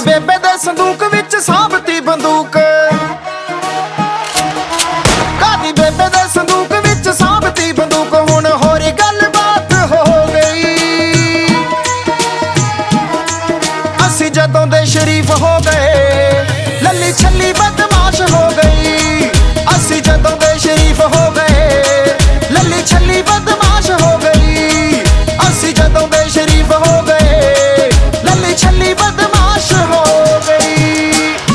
ਬੇਬੇ ਦੇ ਸੰਦੂਕ ਵਿੱਚ ਸਾਂਭਤੀ ਬੰਦੂਕ, ਕਾਦੀ ਬੇਬੇ ਦੇ ਸੰਦੂਕ ਵਿੱਚ ਸਾਂਭਤੀ ਬੰਦੂਕ। ਹੁਣ ਹੋਰ ਗੱਲਬਾਤ ਹੋ ਗਈ, ਅਸੀਂ ਜਦੋਂ ਦੇ ਸ਼ਰੀਫ ਹੋ ਗਏ, ਲੱਲੀ ਛੱਲੀ ਬਦਮਾਸ਼ ਹੋ ਗਈ। ਅਸੀਂ ਜਦੋਂ ਦੇ ਸ਼ਰੀਫ ਹੋ ਗਏ, ਲੱਲੀ ਛੱਲੀ ਬਦਮਾਸ਼ ਹੋ ਗਈ। ਅਸੀਂ ਜਦੋਂ ਦੇ ਸ਼ਰੀਫ ਹੋ ਗਏ, ਲੱਲੀ ਛੱਲੀ ਬਦਮਾਸ਼ ਹੋ ਗਈ।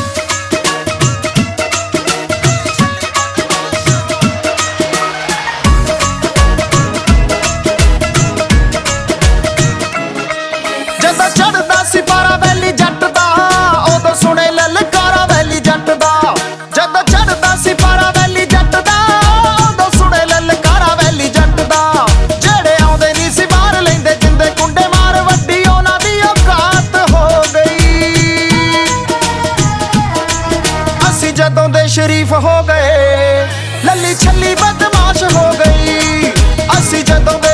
ਜਦੋਂ ਚੜਦਾ ਸੀ ਪਾਰਾ ਵੈਲੀ ਜੱਟ ਦਾ, ਉਦੋਂ ਸੁਣੇ ਲਲਕਾਰਾ ਵੈਲੀ ਜੱਟ ਦਾ। ਜਦੋਂ ਚੜਦਾ ਸੀ ਪਾਰਾ ਵੈਲੀ ਜੱਟ ਦਾ, ਉਦੋਂ ਸੁਣੇ ਲਲਕਾਰਾ ਵੈਲੀ ਜੱਟ ਦਾ। ਜਿਹੜੇ ਆਉਂਦੇ ਨਹੀਂ ਸੀ ਬਾਹਰ ਲੈਂਦੇ ਜਿੰਦੇ ਕੁੰਡੇ ਮਾਰ, ਵੱਡੀ ਉਹਨਾਂ ਦੀ ਔਕਾਤ ਹੋ ਗਈ। ਅਸੀਂ ਜਦੋਂ ਦੇ ਸ਼ਰੀਫ ਹੋ ਗਏ, ਲੱਲੀ ਛੱਲੀ ਬਦਮਾਸ਼ ਹੋ ਗਈ। ਅਸੀਂ ਜਦੋਂ